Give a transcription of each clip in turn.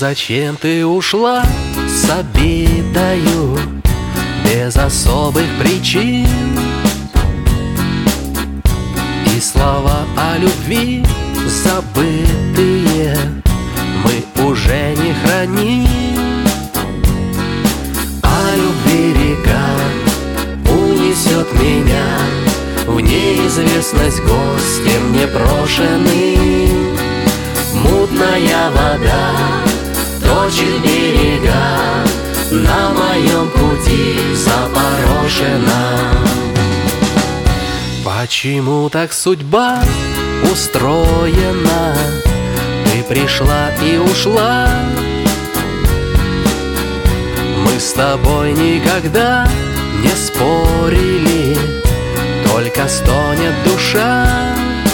зачем ты ушла с обидою без особых причин? И слова о любви забытые мы уже не храним. А любви река унесет меня в неизвестность гостем непрошенным. Мутная вода точит берега, на моем пути запорошена. Почему так судьба устроена? Ты пришла и ушла. Мы с тобой никогда не спорили, только стонет душа.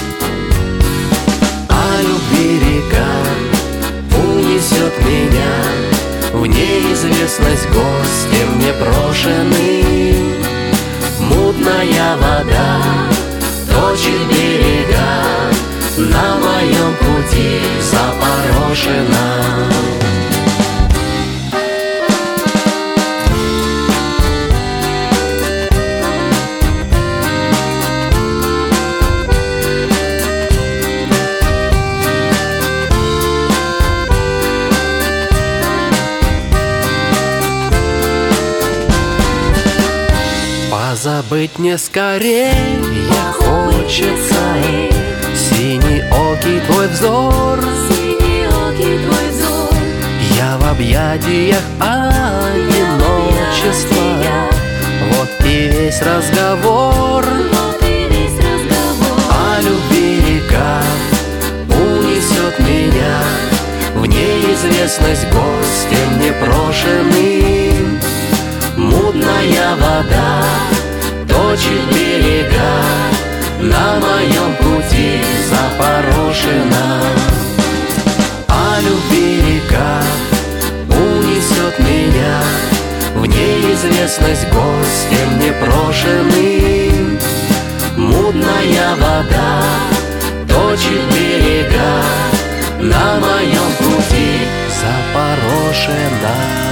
А любви река унесет меня в неизвестность гостем непрошенным. Мутная вода точит берега, на моем пути запорошена. Позабыть мне скорее хочется синеокий твой взор. Я в объятиях одиночества, вот и весь разговор. А любви река унесет меня в неизвестность гостем непрошенным. Мутная вода точит берега, на моем пути запорошена. А любви река унесет меня в неизвестность гостем непрошенным. Мутная вода точит берега, на моем пути запорошена.